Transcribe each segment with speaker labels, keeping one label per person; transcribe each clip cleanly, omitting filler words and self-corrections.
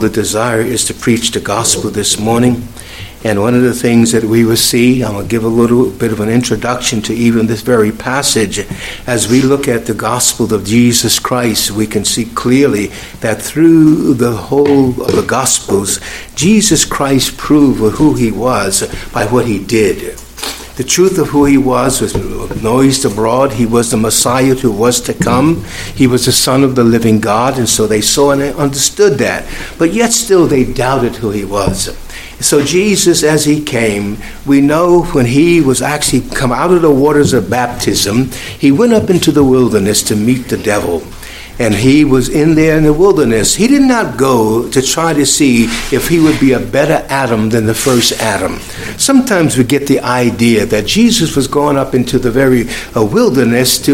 Speaker 1: The desire is to preach the gospel this morning. And one of the things that we will see, I'm going to give a little bit of an introduction to even this very passage. As we look at the gospel of Jesus Christ, we can see clearly that through the whole of the gospels, Jesus Christ proved who he was by what he did. The truth of who he was noised abroad. He was the Messiah who was to come. He was the Son of the living God, and so they saw and understood that. But yet still they doubted who he was. So Jesus, as he came, we know when he was actually come out of the waters of baptism, he went up into the wilderness to meet the devil. And he was in there in the wilderness. He did not go to try to see if he would be a better Adam than the first Adam. Sometimes we get the idea that Jesus was going up into the very wilderness to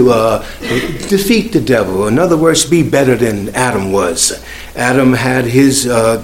Speaker 1: defeat the devil. In other words, be better than Adam was. Adam had his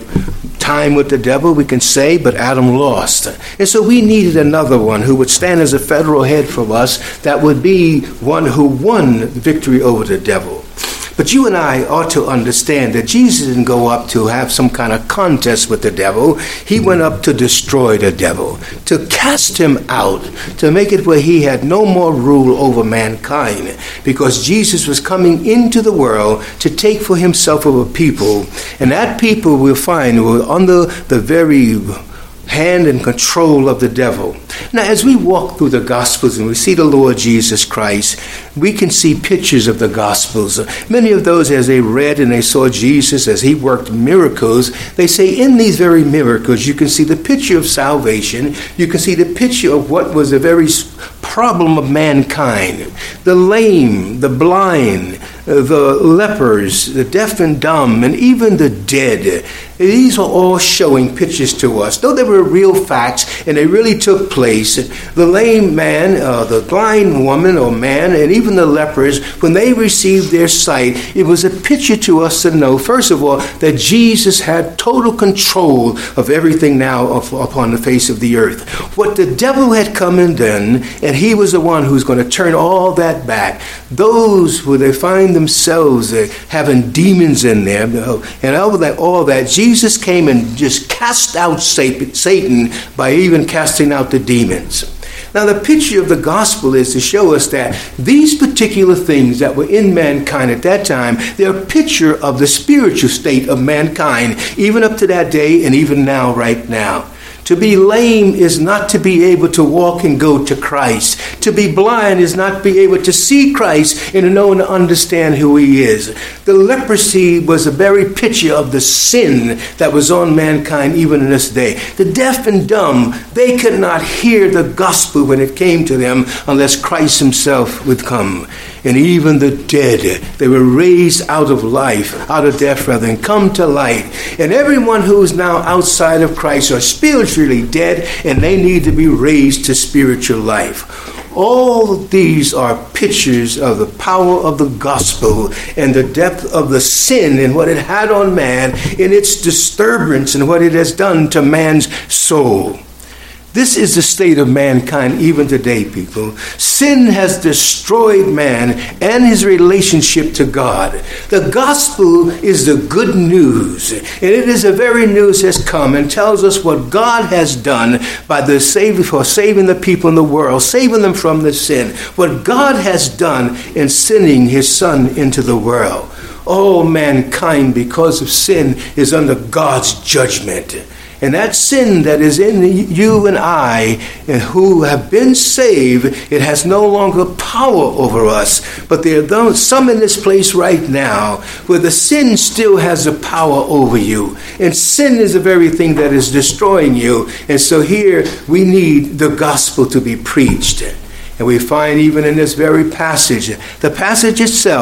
Speaker 1: time with the devil, we can say, but Adam lost. And so we needed another one who would stand as a federal head for us, that would be one who won victory over the devil. But you and I ought to understand that Jesus didn't go up to have some kind of contest with the devil. He went up to destroy the devil, to cast him out, to make it where he had no more rule over mankind, because Jesus was coming into the world to take for himself of a people, and that people we'll find were under the very hand and control of the devil. Now, as we walk through the Gospels and we see the Lord Jesus Christ, we can see pictures of the Gospels. Many of those, as they read and they saw Jesus as he worked miracles, they say in these very miracles you can see the picture of salvation. You can see the picture of what was the very problem of mankind. The lame, the blind, the lepers, the deaf and dumb, and even the dead. These are all showing pictures to us. Though they were real facts and they really took place, the lame man, the blind woman or man, and even the lepers, when they received their sight, it was a picture to us to know, first of all, that Jesus had total control of everything now upon the face of the earth. What the devil had come and done, and he was the one who's going to turn all that back. Those where they find themselves having demons in there, and all that, Jesus came and just cast out Satan by even casting out the demons. Now, the picture of the gospel is to show us that these particular things that were in mankind at that time, they're a picture of the spiritual state of mankind, even up to that day and even now, right now. To be lame is not to be able to walk and go to Christ. To be blind is not to be able to see Christ and to know and understand who he is. The leprosy was a very picture of the sin that was on mankind even in this day. The deaf and dumb, they could not hear the gospel when it came to them unless Christ himself would come. And even the dead, they were raised out of life, out of death rather, and come to life. And everyone who is now outside of Christ are spiritually dead, and they need to be raised to spiritual life. All these are pictures of the power of the gospel and the depth of the sin and what it had on man, in its disturbance and what it has done to man's soul. This is the state of mankind even today, people. Sin has destroyed man and his relationship to God. The gospel is the good news, and it is the very news has come and tells us what God has done by for saving the people in the world, saving them from the sin. What God has done in sending his Son into the world. All mankind, because of sin, is under God's judgment. And that sin that is in you and I, and who have been saved, it has no longer power over us. But there are some in this place right now where the sin still has the power over you. And sin is the very thing that is destroying you. And so here we need the gospel to be preached. And we find even in this very passage, the passage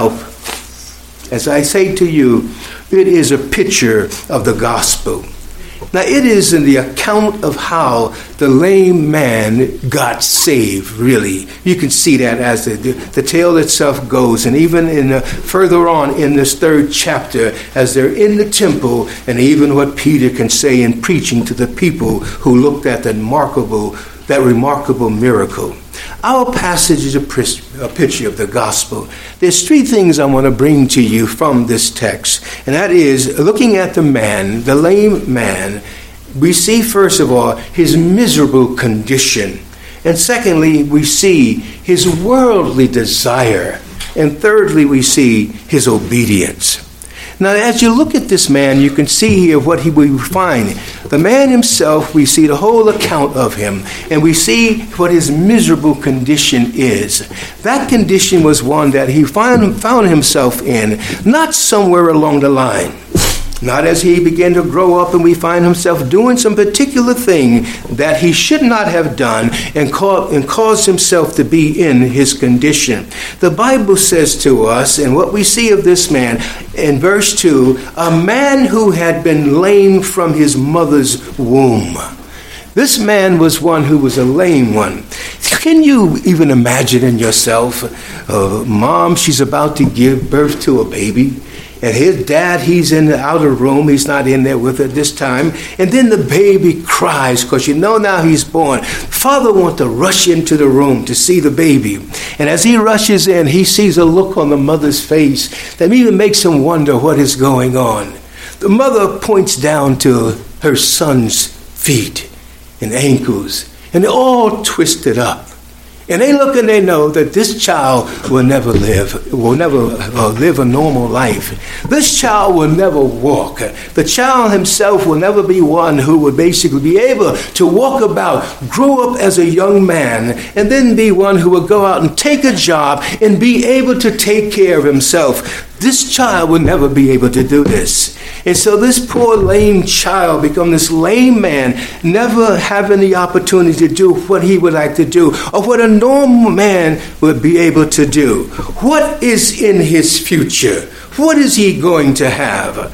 Speaker 1: itself, as I say to you, it is a picture of the gospel. Now, it is in the account of how the lame man got saved, really. You can see that as the tale itself goes. And even further on in this third chapter, as they're in the temple, and even what Peter can say in preaching to the people who looked at that remarkable miracle. Our passage is a picture of the gospel. There's three things I want to bring to you from this text, and that is, looking at the man, the lame man, we see, first of all, his miserable condition. And secondly, we see his worldly desire. And thirdly, we see his obedience. Now, as you look at this man, you can see here what we find. The man himself, we see the whole account of him, and we see what his miserable condition is. That condition was one that he found himself in, not somewhere along the line. Not as he began to grow up and we find himself doing some particular thing that he should not have done and caused himself to be in his condition. The Bible says to us, and what we see of this man in verse 2, a man who had been lame from his mother's womb. This man was one who was a lame one. Can you even imagine in yourself, mom, she's about to give birth to a baby, and his dad, he's in the outer room. He's not in there with her this time. And then the baby cries because now he's born. Father wants to rush into the room to see the baby. And as he rushes in, he sees a look on the mother's face that even makes him wonder what is going on. The mother points down to her son's feet and ankles, and they're all twisted up. And they look and they know that this child will never live a normal life. This child will never walk. The child himself will never be one who would basically be able to walk about, grow up as a young man, and then be one who will go out and take a job and be able to take care of himself. This child will never be able to do this. And so this poor lame child becomes this lame man, never having the opportunity to do what he would like to do, or what a normal man would be able to do. What is in his future? What is he going to have?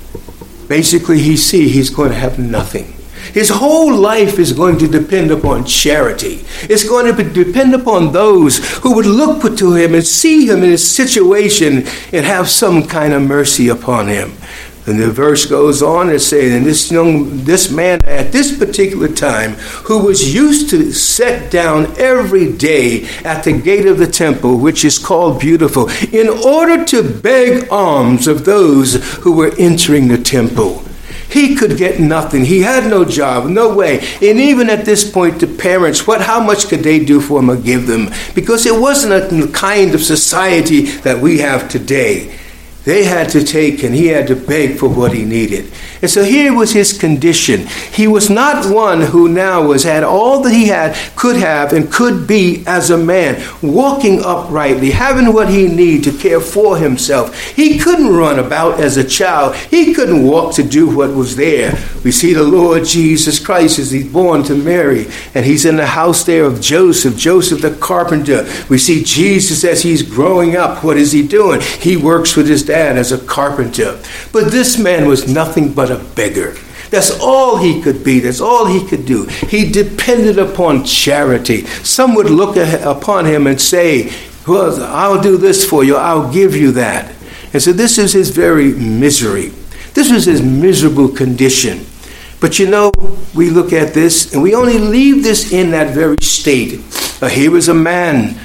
Speaker 1: Basically, he's going to have nothing. His whole life is going to depend upon charity. It's going to depend upon those who would look to him and see him in his situation and have some kind of mercy upon him. And the verse goes on and saying, and this man at this particular time, who was used to sit down every day at the gate of the temple, which is called Beautiful, in order to beg alms of those who were entering the temple. He could get nothing. He had no job, no way. And even at this point, the parents, how much could they do for him or give them? Because it wasn't a kind of society that we have today. They had to take and he had to beg for what he needed. And so here was his condition. He was not one who now had all that he could have and could be as a man, walking uprightly, having what he needed to care for himself. He couldn't run about as a child. He couldn't walk to do what was there. We see the Lord Jesus Christ as he's born to Mary, and he's in the house there of Joseph the carpenter. We see Jesus as he's growing up. What is he doing? He works with his dad as a carpenter. But this man was nothing but a beggar. That's all he could be. That's all he could do. He depended upon charity. Some would look upon him and say, well, I'll do this for you. I'll give you that. And so this is his very misery. This was his miserable condition. But we look at this and we only leave this in that very state. Here was a man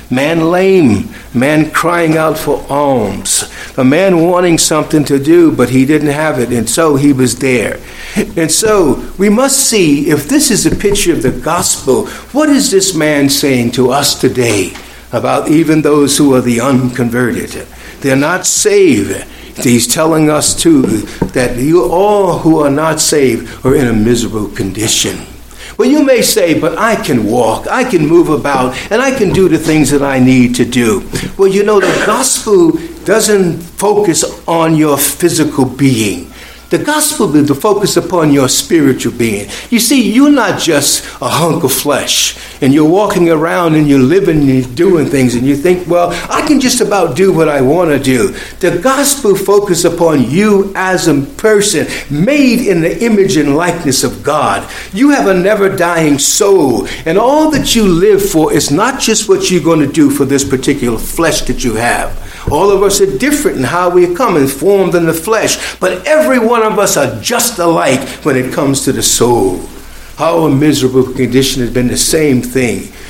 Speaker 1: lame, man crying out for alms, a man wanting something to do, but he didn't have it, and so he was there. And so we must see, if this is a picture of the gospel, what is this man saying to us today about even those who are the unconverted? They're not saved. He's telling us too that you all who are not saved are in a miserable condition. Well, you may say, but I can walk, I can move about, and I can do the things that I need to do. Well, the gospel doesn't focus on your physical being. The gospel is to focus upon your spiritual being. You see, you're not just a hunk of flesh, and you're walking around and you're living and you're doing things, and you think, well, I can just about do what I want to do. The gospel focuses upon you as a person made in the image and likeness of God. You have a never-dying soul, and all that you live for is not just what you're going to do for this particular flesh that you have. All of us are different in how we come and formed in the flesh, but every one of us are just alike when it comes to the soul. Our miserable condition has been the same thing.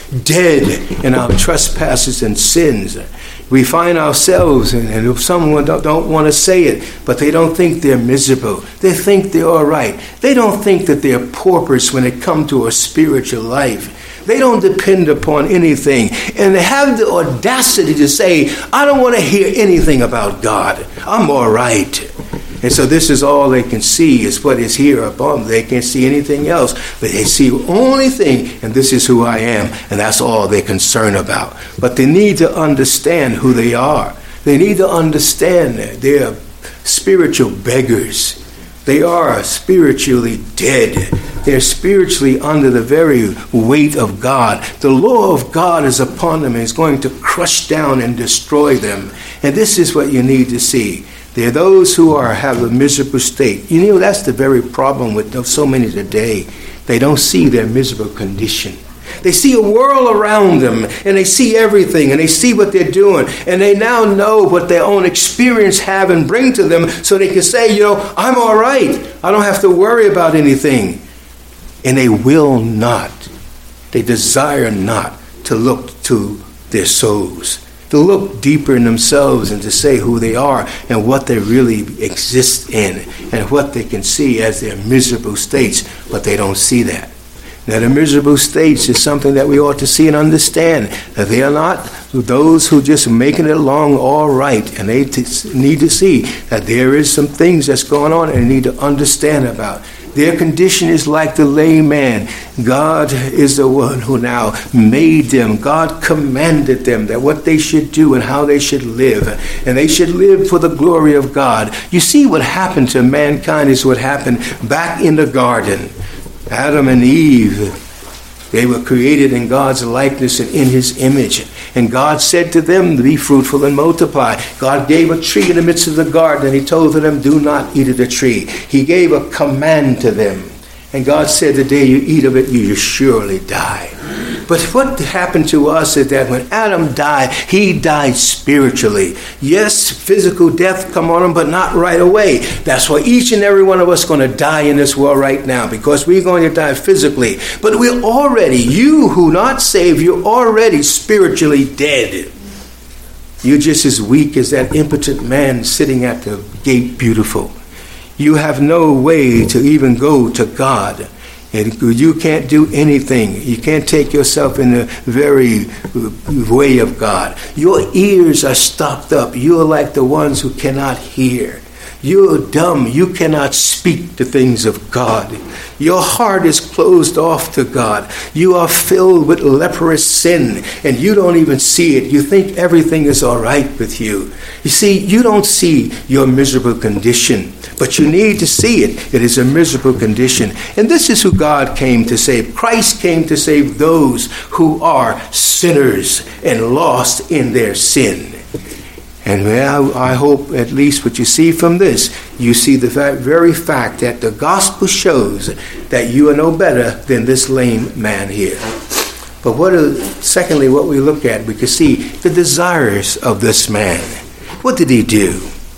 Speaker 1: dead in our trespasses and sins. We find ourselves, and if someone don't want to say it, but they don't think they're miserable. They think they're all right. They don't think that they're paupers when it comes to a spiritual life. They don't depend upon anything. And they have the audacity to say, I don't want to hear anything about God. I'm all right. And so this is all they can see is what is here above them. They can't see anything else, but they see only thing, and this is who I am, and that's all they're concerned about. But they need to understand who they are. They need to understand that they're spiritual beggars. They are spiritually dead. They're spiritually under the very weight of God. The law of God is upon them and is going to crush down and destroy them. And this is what you need to see. There are those who have a miserable state. You know, that's the very problem with so many today. They don't see their miserable condition. They see a world around them, and they see everything, and they see what they're doing, and they now know what their own experience have and bring to them, so they can say, you know, I'm all right. I don't have to worry about anything. And they will not. They desire not to look to their souls, to look deeper in themselves and to say who they are and what they really exist in and what they can see as their miserable states, but they don't see that. Now, the miserable states is something that we ought to see and understand, that they are not those who just making it along all right, and they need to see that there is some things that's going on and they need to understand about. Their condition is like the lame man. God is the one who now made them. God commanded them that what they should do and how they should live. And they should live for the glory of God. You see, what happened to mankind is what happened back in the garden. Adam and Eve, they were created in God's likeness and in his image. And God said to them, be fruitful and multiply. God gave a tree in the midst of the garden, and he told them, do not eat of the tree. He gave a command to them. And God said, the day you eat of it, you surely die. But what happened to us is that when Adam died, he died spiritually. Yes, physical death come on him, but not right away. That's why each and every one of us is going to die in this world right now, because we're going to die physically. But we're already, you who not saved, you're already spiritually dead. You're just as weak as that impotent man sitting at the gate beautiful. You have no way to even go to God. And you can't do anything. You can't take yourself in the very way of God. Your ears are stopped up. You're like the ones who cannot hear. You're dumb. You cannot speak the things of God. Your heart is closed off to God. You are filled with leprous sin, and you don't even see it. You think everything is all right with you. You see, you don't see your miserable condition, but you need to see it. It is a miserable condition. And this is who God came to save. Christ came to save those who are sinners and lost in their sin. And I hope at least what you see from this, you see the very fact that the gospel shows that you are no better than this lame man here. But secondly, what we look at, we can see the desires of this man. What did he do?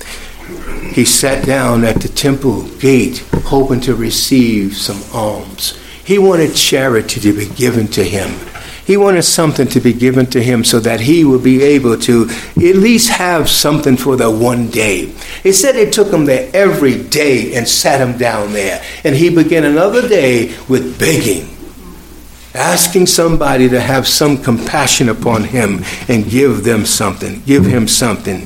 Speaker 1: He sat down at the temple gate hoping to receive some alms. He wanted charity to be given to him. He wanted something to be given to him so that he would be able to at least have something for the one day. It said it took him there every day and sat him down there. And he began another day with begging, asking somebody to have some compassion upon him and give them something, give him something.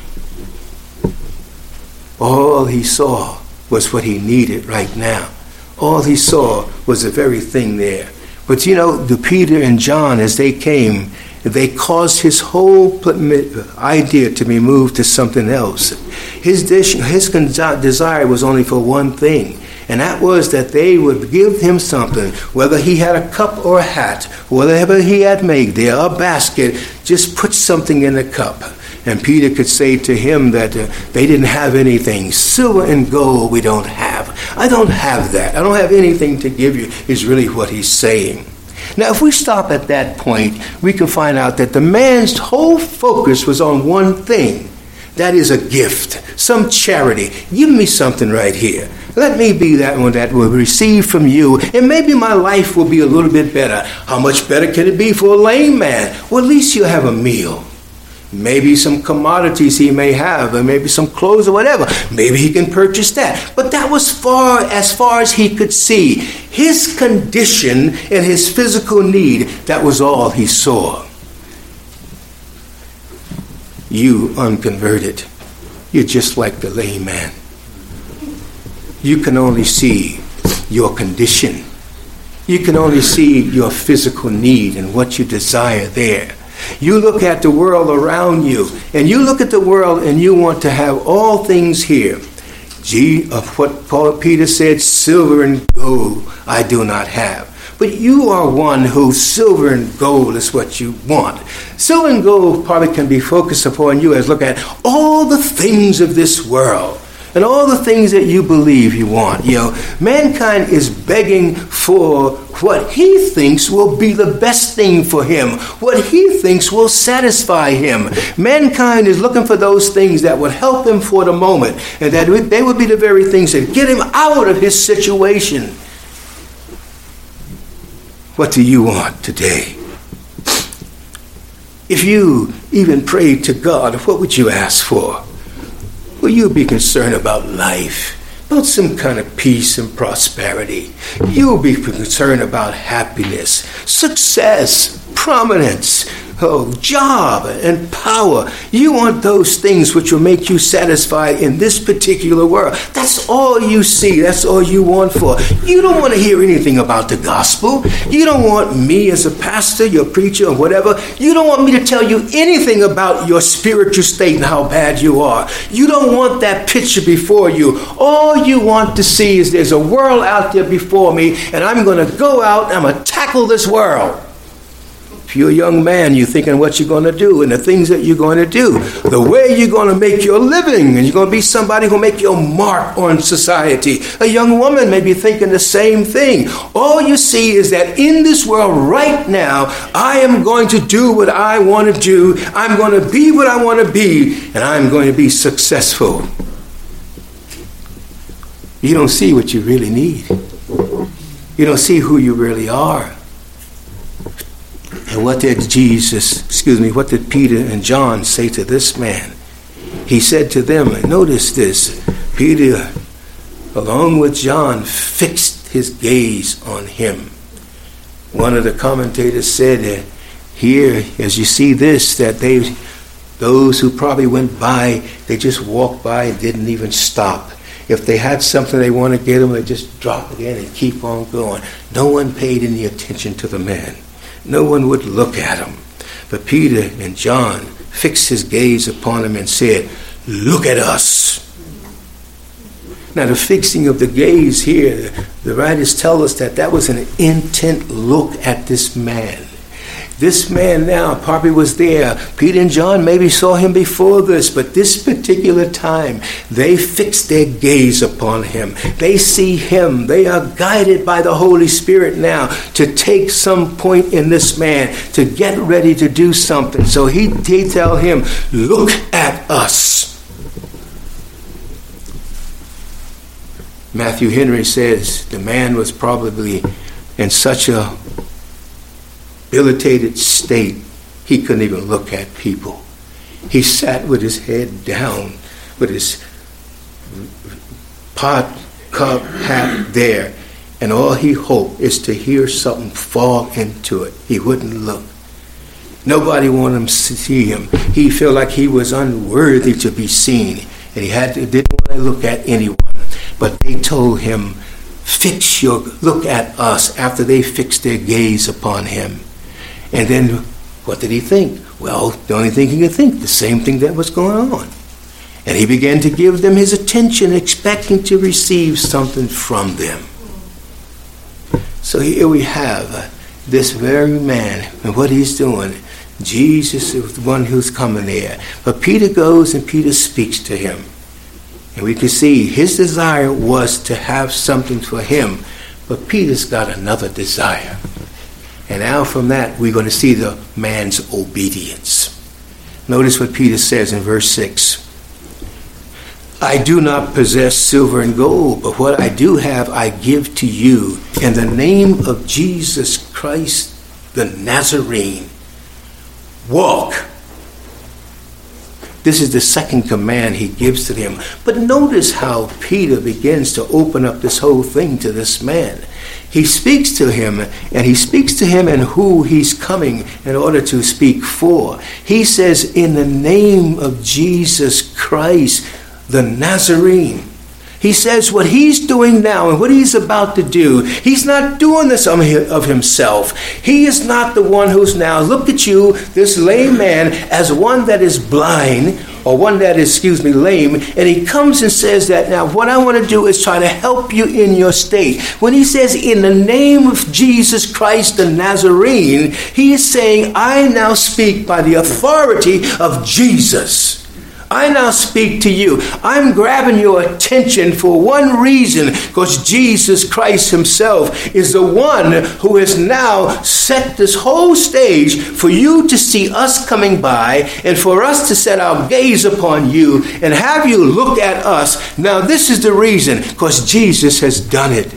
Speaker 1: All he saw was what he needed right now. All he saw was the very thing there. But you know, the Peter and John, as they came, they caused his whole idea to be moved to something else. His desire was only for one thing, and that was that they would give him something, whether he had a cup or a hat, whatever he had made there, a basket, just put something in the cup. And Peter could say to him that they didn't have anything. Silver and gold we don't have. I don't have that. I don't have anything to give you, is really what he's saying. Now, if we stop at that point, we can find out that the man's whole focus was on one thing. That is a gift, some charity. Give me something right here. Let me be that one that will receive from you, and maybe my life will be a little bit better. How much better can it be for a lame man? Well, at least you'll have a meal. Maybe some commodities he may have, or maybe some clothes or whatever. Maybe he can purchase that. But that was as far as he could see. His condition and his physical need, that was all he saw. You unconverted, you're just like the lame man. You can only see your condition. You can only see your physical need and what you desire there. You look at the world around you, and you look at the world and you want to have all things here. Of what Peter said, silver and gold I do not have. But you are one who silver and gold is what you want. Silver and gold probably can be focused upon you as look at all the things of this world. And all the things that you believe you want. Mankind is begging for what he thinks will be the best thing for him. What he thinks will satisfy him. Mankind is looking for those things that would help him for the moment. And that they would be the very things that get him out of his situation. What do you want today? If you even prayed to God, what would you ask for? Will you be concerned about life, about some kind of peace and prosperity? You'll be concerned about happiness, success, prominence, job, and power. You want those things which will make you satisfied in this particular world. That's all you see. That's all you want for. You don't want to hear anything about the gospel. You don't want me as a pastor, your preacher, or whatever. You don't want me to tell you anything about your spiritual state and how bad you are. You don't want that picture before you. All you want to see is there's a world out there before me, and I'm going to go out and I'm going to tackle this world. If you're a young man, you're thinking what you're going to do and the things that you're going to do, the way you're going to make your living, and you're going to be somebody who will make your mark on society. A young woman may be thinking the same thing. All you see is that in this world right now, I am going to do what I want to do. I'm going to be what I want to be, and I'm going to be successful. You don't see what you really need. You don't see who you really are. And what did Peter and John say to this man? He said to them, and notice this, Peter, along with John, fixed his gaze on him. One of the commentators said that here, as you see this, that those who probably went by, they just walked by and didn't even stop. If they had something they want to get them, they just drop it in and keep on going. No one paid any attention to the man. No one would look at him. But Peter and John fixed his gaze upon him and said, "Look at us." Now the fixing of the gaze here, the writers tell us that was an intent look at this man. This man now probably was there. Peter and John maybe saw him before this, but this particular time, they fixed their gaze upon him. They see him. They are guided by the Holy Spirit now to take some point in this man, to get ready to do something. So they tell him, "Look at us." Matthew Henry says the man was probably in such a debilitated state, he couldn't even look at people. He sat with his head down, with his pot cup hat there, and all he hoped is to hear something fall into it. He wouldn't look. Nobody wanted him to see him. He felt like he was unworthy to be seen, and he didn't want to look at anyone. But they told him, look at us, after they fixed their gaze upon him. And then, what did he think? Well, the only thing he could think, the same thing that was going on. And he began to give them his attention, expecting to receive something from them. So here we have this very man, and what he's doing. Jesus is the one who's coming there. But Peter goes and Peter speaks to him. And we can see his desire was to have something for him. But Peter's got another desire. And now from that, we're going to see the man's obedience. Notice what Peter says in verse 6. I do not possess silver and gold, but what I do have I give to you. In the name of Jesus Christ, the Nazarene, walk. This is the second command he gives to them. But notice how Peter begins to open up this whole thing to this man. He speaks to him, and he speaks to him and who he's coming in order to speak for. He says, in the name of Jesus Christ, the Nazarene. He says what he's doing now and what he's about to do, he's not doing this of himself. He is not the one who's now, look at you, this lame man, as one that is blind, or one that is, lame, and he comes and says that, now what I want to do is try to help you in your state. When he says, in the name of Jesus Christ the Nazarene, he is saying, I now speak by the authority of Jesus. I now speak to you. I'm grabbing your attention for one reason, because Jesus Christ himself is the one who has now set this whole stage for you to see us coming by and for us to set our gaze upon you and have you look at us. Now this is the reason, because Jesus has done it.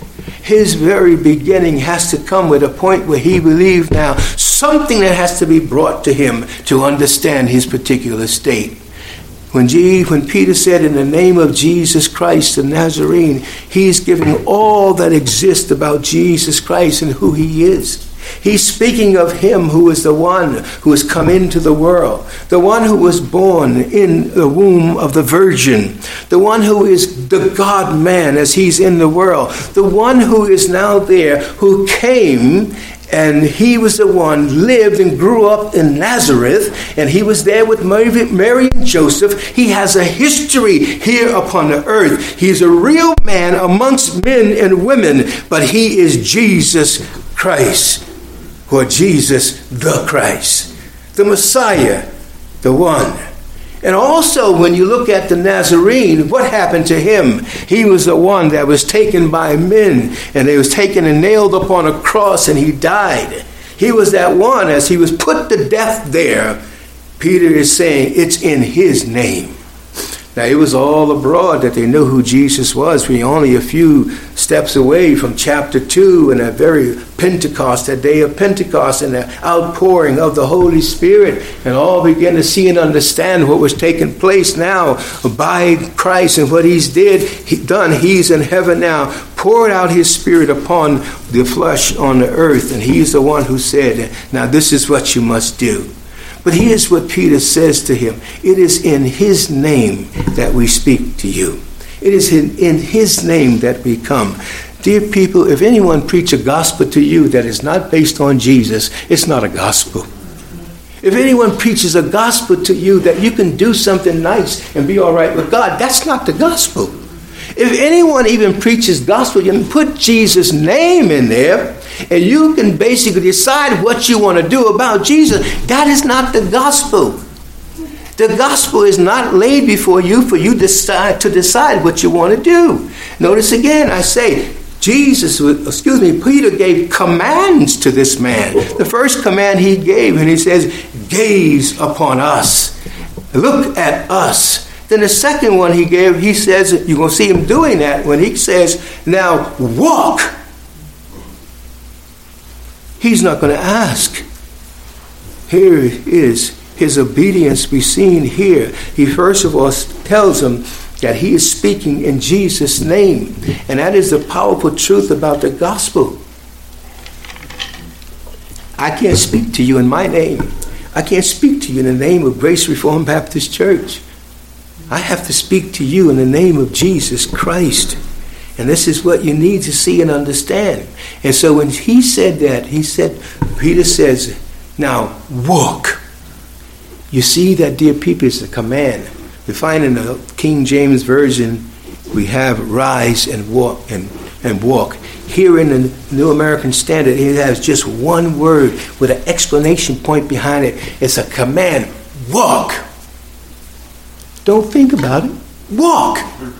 Speaker 1: His very beginning has to come with a point where he believes now something that has to be brought to him to understand his particular state. When Peter said, in the name of Jesus Christ the Nazarene, he's giving all that exists about Jesus Christ and who he is. He's speaking of him who is the one who has come into the world, the one who was born in the womb of the Virgin, the one who is the God-man as he's in the world, the one who is now there, who came. And he was the one, lived and grew up in Nazareth, and he was there with Mary and Joseph. He has a history here upon the earth. He's a real man amongst men and women, but he is Jesus Christ, or Jesus the Christ, the Messiah, the one. And also, when you look at the Nazarene, what happened to him? He was the one that was taken by men, and he was taken and nailed upon a cross, and he died. He was that one, as he was put to death there. Peter is saying, it's in his name. Now, it was all abroad that they knew who Jesus was. We're only a few steps away from chapter 2 and that very Pentecost, that day of Pentecost and the outpouring of the Holy Spirit. And all began to see and understand what was taking place now by Christ and what he's done. He's in heaven now, poured out his Spirit upon the flesh on the earth. And he's the one who said, now this is what you must do. But here's what Peter says to him. It is in his name that we speak to you. It is in his name that we come. Dear people, if anyone preach a gospel to you that is not based on Jesus, it's not a gospel. If anyone preaches a gospel to you that you can do something nice and be all right with God, that's not the gospel. If anyone even preaches gospel, you can put Jesus' name in there, and you can basically decide what you want to do about Jesus. That is not the gospel. The gospel is not laid before you for you to decide what you want to do. Notice again, I say, Peter gave commands to this man. The first command he gave, and he says, gaze upon us. Look at us. Then the second one he gave, he says, you're going to see him doing that when he says, now walk. He's not going to ask. Here is his obedience be seen here. He first of all tells him that he is speaking in Jesus' name. And that is the powerful truth about the gospel. I can't speak to you in my name. I can't speak to you in the name of Grace Reformed Baptist Church. I have to speak to you in the name of Jesus Christ. And this is what you need to see and understand. And so when he said that, Peter says, now walk. You see that, dear people, it's a command. We find in the King James Version, we have rise and walk and walk. Here in the New American Standard, it has just one word with an exclamation point behind it. It's a command. Walk. Don't think about it. Walk.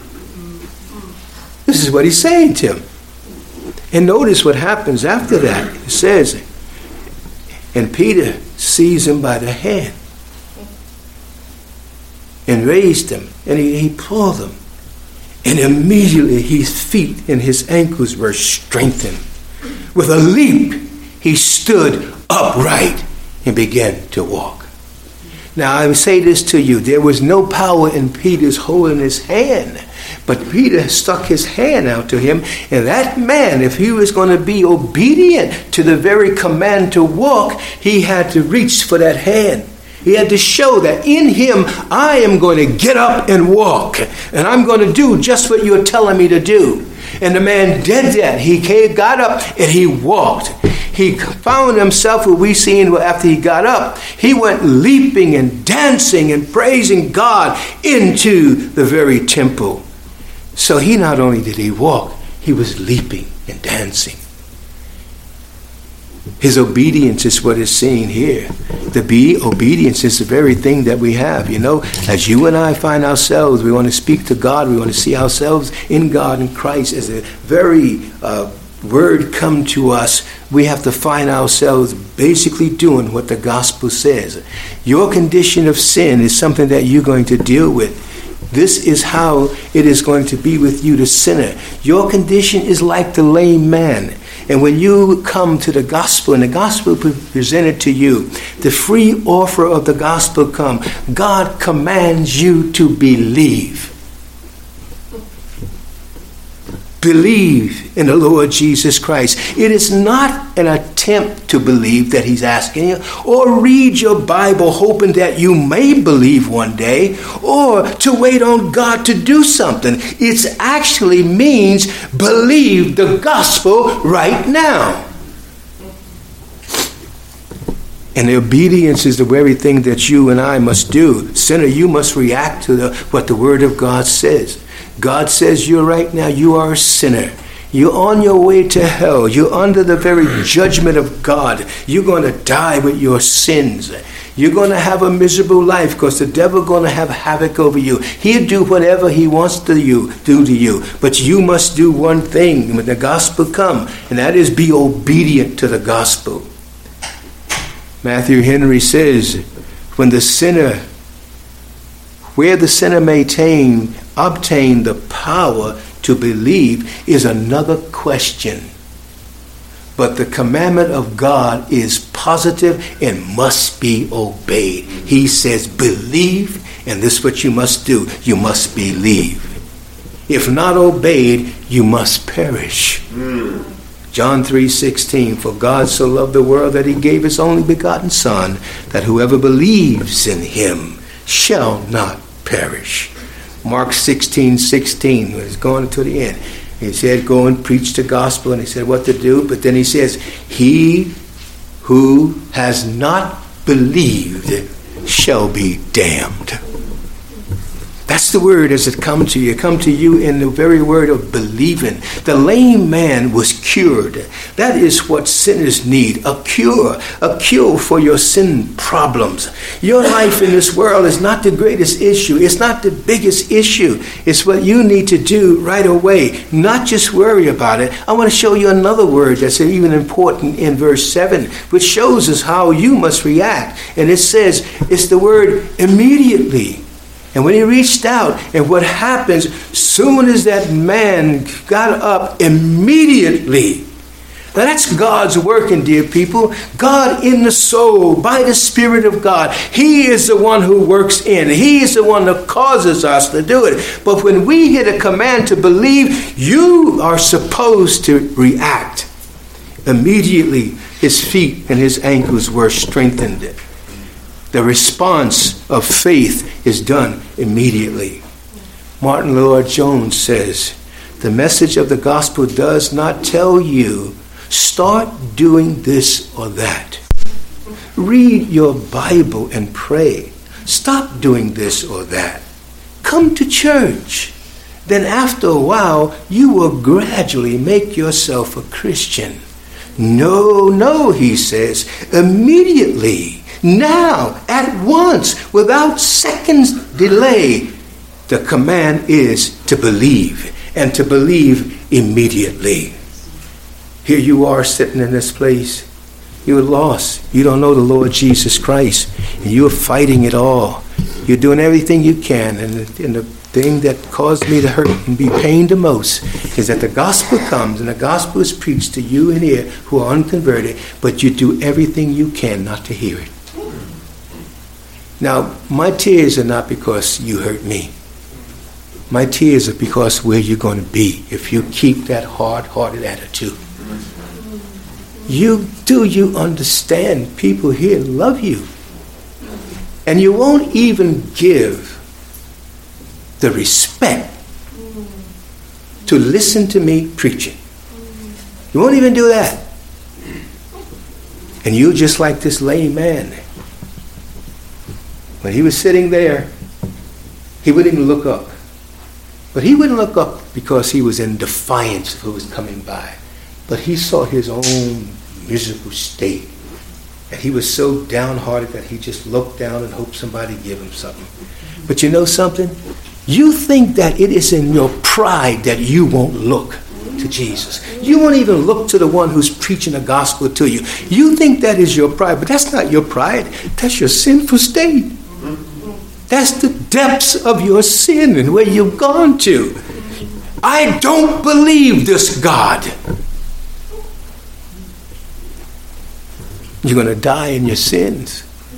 Speaker 1: This is what he's saying to him. And notice what happens after that. It says, and Peter seized him by the hand. and raised him, and he pulled him. And immediately his feet and his ankles were strengthened. With a leap, he stood upright and began to walk. Now, I say this to you. There was no power in Peter's holding his hand. But Peter stuck his hand out to him. And that man, if he was going to be obedient to the very command to walk, he had to reach for that hand. He had to show that in him, I am going to get up and walk. And I'm going to do just what you're telling me to do. And the man did that. He got up and he walked. He found himself, what we seen after he got up, he went leaping and dancing and praising God into the very temple. So he not only did he walk, he was leaping and dancing. His obedience is what is seen here. Obedience is the very thing that we have. You know, as you and I find ourselves, we want to speak to God. We want to see ourselves in God and Christ as the very word come to us. We have to find ourselves basically doing what the gospel says. Your condition of sin is something that you're going to deal with. This is how it is going to be with you, the sinner. Your condition is like the lame man. And when you come to the gospel and the gospel presented to you, the free offer of the gospel come, God commands you to believe. Believe in the Lord Jesus Christ. It is not an attempt to believe that he's asking you, or read your Bible hoping that you may believe one day, or to wait on God to do something. It actually means believe the gospel right now. And the obedience is the very thing that you and I must do. Sinner, you must react to what the Word of God says. God says you're right now, you are a sinner. You're on your way to hell. You're under the very judgment of God. You're going to die with your sins. You're going to have a miserable life because the devil's going to have havoc over you. He'll do whatever he wants to do to you. But you must do one thing when the gospel comes, and that is be obedient to the gospel. Matthew Henry says, where the sinner may obtain the power to believe is another question. But the commandment of God is positive and must be obeyed. He says, believe, and this is what you must do. You must believe. If not obeyed, you must perish. John 3:16, for God so loved the world that he gave his only begotten Son, that whoever believes in him shall not perish. Mark 16:16, he's going to the end. He said, go and preach the gospel, and he said what to do. But then he says, he who has not believed shall be damned. That's the word as it comes to you. It comes to you in the very word of believing. The lame man was cured. That is what sinners need, a cure for your sin problems. Your life in this world is not the greatest issue. It's not the biggest issue. It's what you need to do right away, not just worry about it. I want to show you another word that's even important in verse 7, which shows us how you must react. And it says, it's the word immediately. And when he reached out, and what happens, soon as that man got up, immediately. Now that's God's working, dear people. God in the soul, by the Spirit of God. He is the one who works in. He is the one that causes us to do it. But when we hear the command to believe, you are supposed to react. Immediately, his feet and his ankles were strengthened. The response of faith is done immediately. Martin Lloyd-Jones says, the message of the gospel does not tell you, start doing this or that. Read your Bible and pray. Stop doing this or that. Come to church. Then after a while, you will gradually make yourself a Christian. No, he says, immediately. Now, at once, without seconds delay, the command is to believe, and to believe immediately. Here you are sitting in this place. You're lost. You don't know the Lord Jesus Christ, and you're fighting it all. You're doing everything you can. And the thing that caused me to hurt and be pained the most is that the gospel comes and the gospel is preached to you in here who are unconverted, but you do everything you can not to hear it. Now, my tears are not because you hurt me. My tears are because where you're going to be if you keep that hard-hearted attitude. You understand people here love you. And you won't even give the respect to listen to me preaching. You won't even do that. And you just like this lame man. When he was sitting there, he wouldn't even look up. But he wouldn't look up because he was in defiance of who was coming by. But he saw his own miserable state. And he was so downhearted that he just looked down and hoped somebody give him something. But you know something? You think that it is in your pride that you won't look to Jesus. You won't even look to the one who's preaching the gospel to you. You think that is your pride, but that's not your pride. That's your sinful state. That's the depths of your sin and where you've gone to. I don't believe this God. You're going to die in your sins.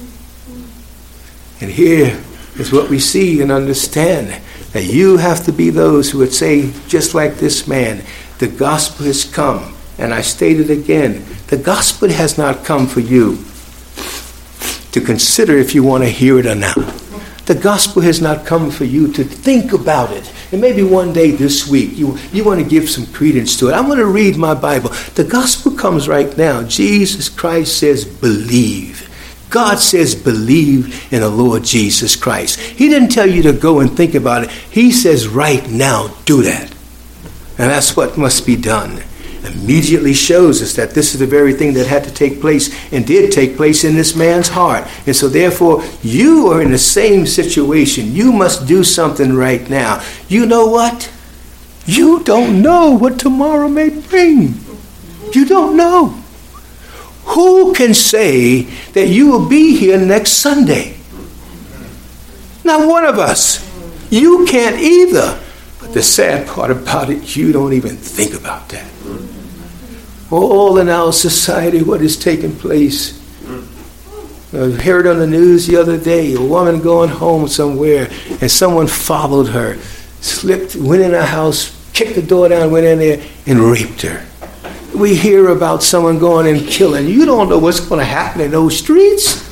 Speaker 1: And here is what we see and understand, that you have to be those who would say, just like this man, the gospel has come. And I state it again, the gospel has not come for you to consider if you want to hear it or not. The gospel has not come for you to think about it. And maybe one day this week you want to give some credence to it. I'm going to read my Bible. The gospel comes right now. Jesus Christ says believe. God says believe in the Lord Jesus Christ. He didn't tell you to go and think about it. He says right now do that. And that's what must be done. Immediately shows us that this is the very thing that had to take place and did take place in this man's heart. And so therefore, you are in the same situation. You must do something right now. You know what? You don't know what tomorrow may bring. You don't know. Who can say that you will be here next Sunday? Not one of us. You can't either. But the sad part about it, you don't even think about that. All in our society, what is taking place. I heard on the news the other day, a woman going home somewhere, and someone followed her, slipped, went in her house, kicked the door down, went in there, and raped her. We hear about someone going and killing. You don't know what's going to happen in those streets.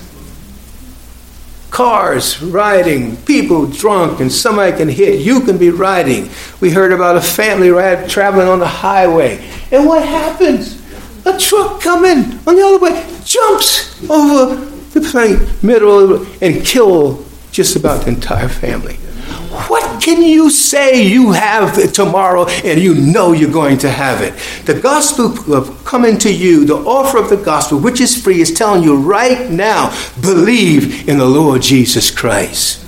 Speaker 1: Cars riding, people drunk, and somebody can hit. You can be riding. We heard about a family traveling on the highway. And what happens? A truck coming on the other way, jumps over the middle and kill just about the entire family. What can you say you have tomorrow and you know you're going to have it? The gospel coming to you, the offer of the gospel, which is free, is telling you right now, believe in the Lord Jesus Christ.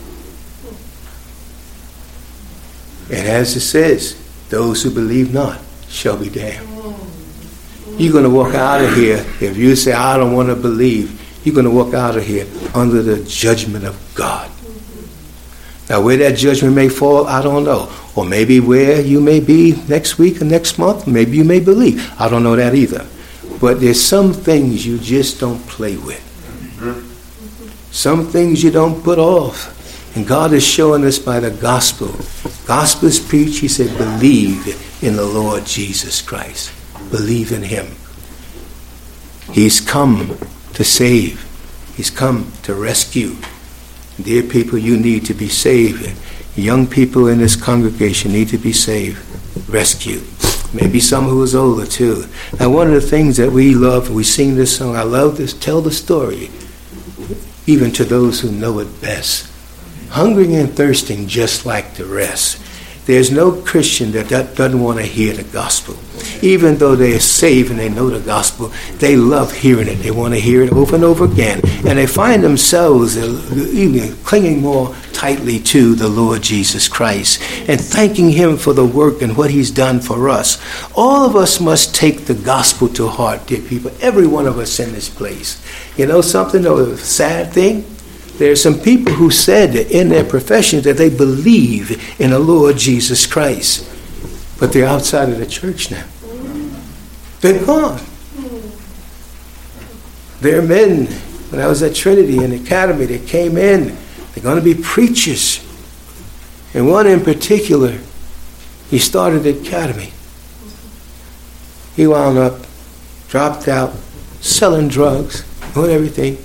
Speaker 1: And as it says, those who believe not shall be damned. You're going to walk out of here, if you say, I don't want to believe, you're going to walk out of here under the judgment of God. Now, where that judgment may fall, I don't know. Or maybe where you may be next week or next month, maybe you may believe. I don't know that either. But there's some things you just don't play with. Some things you don't put off. And God is showing us by the gospel. Gospel is preached, he said, believe in the Lord Jesus Christ. Believe in him. He's come to save. He's come to rescue. Dear people, you need to be saved. Young people in this congregation need to be saved, rescued. Maybe some who is older too. Now, one of the things that we love, we sing this song, I love this, tell the story, even to those who know it best. Hungering and thirsting just like the rest. There's no Christian that doesn't want to hear the gospel. Even though they're saved and they know the gospel, they love hearing it. They want to hear it over and over again. And they find themselves even clinging more tightly to the Lord Jesus Christ and thanking him for the work and what he's done for us. All of us must take the gospel to heart, dear people. Every one of us in this place. You know something, though, a sad thing? There are some people who said in their profession that they believe in the Lord Jesus Christ, but they're outside of the church now. They're gone. There are men, when I was at Trinity in the Academy, they came in. They're going to be preachers. And one in particular, he started the Academy. He wound up, dropped out, selling drugs, doing everything.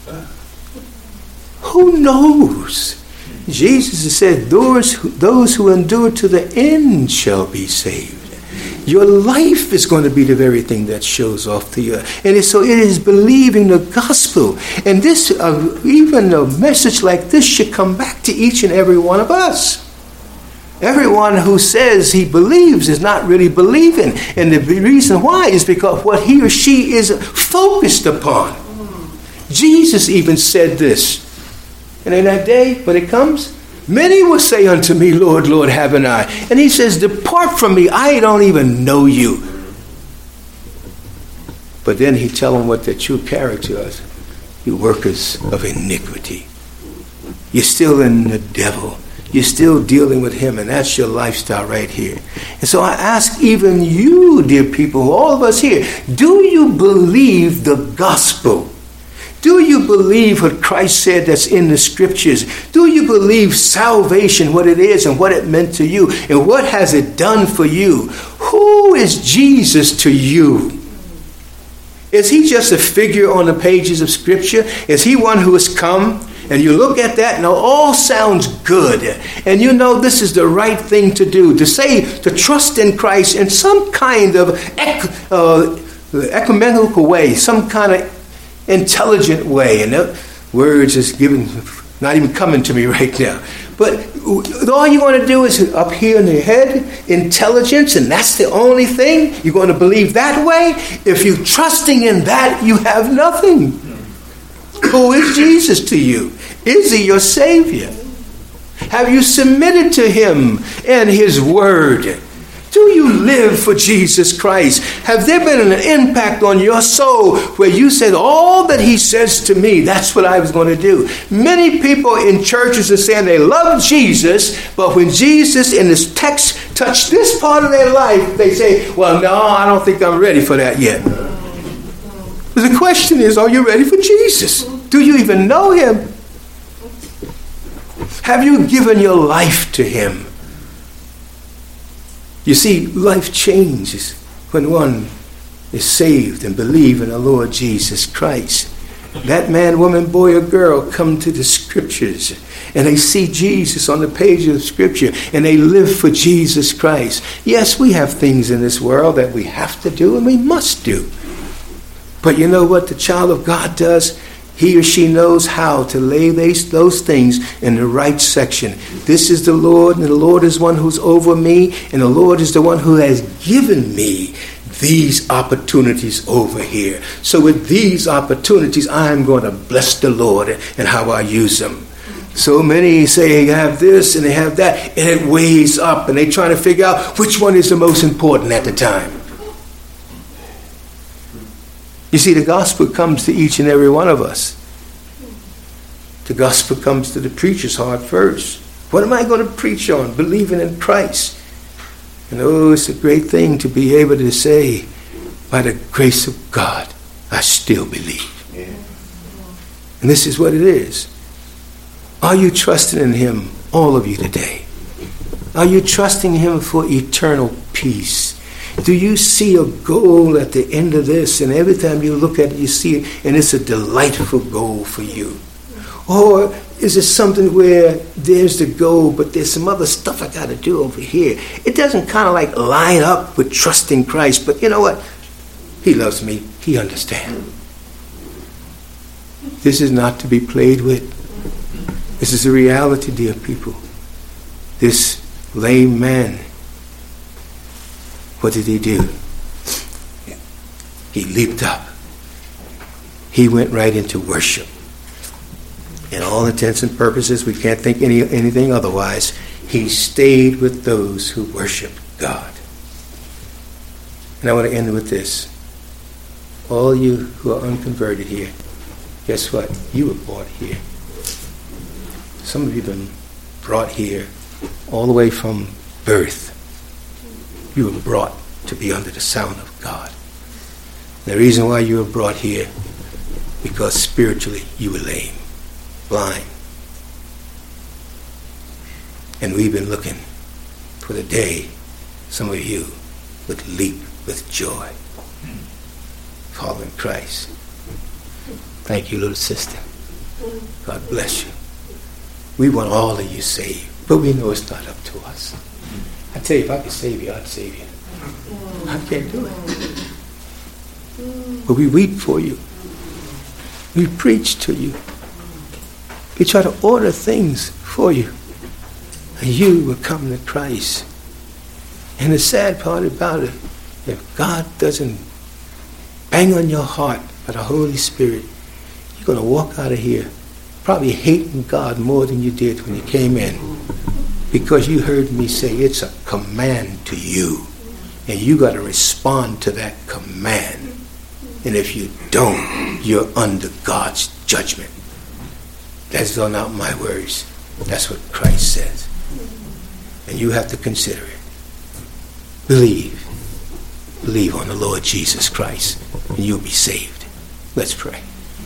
Speaker 1: Who knows? Jesus has said, those who endure to the end shall be saved. Your life is going to be the very thing that shows off to you. And so it is believing the gospel. And this, even a message like this should come back to each and every one of us. Everyone who says he believes is not really believing. And the reason why is because what he or she is focused upon. Jesus even said this. And in that day, when it comes, many will say unto me, Lord, Lord, haven't I? And he says, depart from me, I don't even know you. But then he tell them what their true character is. You workers of iniquity. You're still in the devil. You're still dealing with him, and that's your lifestyle right here. And so I ask even you, dear people, all of us here, do you believe the gospel? Do you believe what Christ said that's in the scriptures? Do you believe salvation, what it is and what it meant to you? And what has it done for you? Who is Jesus to you? Is he just a figure on the pages of scripture? Is he one who has come? And you look at that and it all sounds good. And you know this is the right thing to do. To say, to trust in Christ in some kind of ecumenical way, some kind of intelligent way, and that words is not even coming to me right now. But all you want to do is up here in your head, intelligence, and that's the only thing? You're going to believe that way? If you're trusting in that, you have nothing. Who is Jesus to you? Is he your Savior? Have you submitted to him and his word? Do you live for Jesus Christ? Have there been an impact on your soul where you said, all that he says to me, that's what I was going to do? Many people in churches are saying they love Jesus, but when Jesus in this text touched this part of their life, they say, well, no, I don't think I'm ready for that yet. But the question is, are you ready for Jesus? Do you even know him? Have you given your life to him? You see, life changes when one is saved and believe in the Lord Jesus Christ. That man, woman, boy, or girl come to the scriptures and they see Jesus on the pages of scripture and they live for Jesus Christ. Yes, we have things in this world that we have to do and we must do. But you know what the child of God does? He or she knows how to lay those things in the right section. This is the Lord, and the Lord is one who's over me, and the Lord is the one who has given me these opportunities over here. So with these opportunities, I'm going to bless the Lord and how I use them. So many say they have this and they have that, and it weighs up, and they try to figure out which one is the most important at the time. You see, the gospel comes to each and every one of us. The gospel comes to the preacher's heart first. What am I going to preach on? Believing in Christ. And oh, it's a great thing to be able to say, by the grace of God, I still believe. Yeah. And this is what it is. Are you trusting in him, all of you today? Are you trusting him for eternal peace? Do you see a goal at the end of this? And every time you look at it, you see it, and it's a delightful goal for you. Or is it something where there's the goal, but there's some other stuff I got to do over here? It doesn't kind of like line up with trusting Christ, but you know what? He loves me. He understands. This is not to be played with. This is a reality, dear people. This lame man, what did he do? He leaped up. He went right into worship. In all intents and purposes, we can't think anything otherwise. He stayed with those who worship God. And I want to end with this. All you who are unconverted here, guess what? You were brought here. Some of you have been brought here all the way from birth. You were brought to be under the sound of God. The reason why you were brought here, because spiritually you were lame, blind. And we've been looking for the day some of you would leap with joy following Christ. Thank you, little sister. God bless you. We want all of you saved, but we know it's not up to us. I tell you, if I could save you, I'd save you. I can't do it. But we weep for you. We preach to you. We try to order things for you. And you will come to Christ. And the sad part about it, if God doesn't bang on your heart by the Holy Spirit, you're going to walk out of here probably hating God more than you did when you came in. Because you heard me say it's a command to you. And you got to respond to that command. And if you don't, you're under God's judgment. That's not my words. That's what Christ says. And you have to consider it. Believe. Believe on the Lord Jesus Christ, and you'll be saved. Let's pray.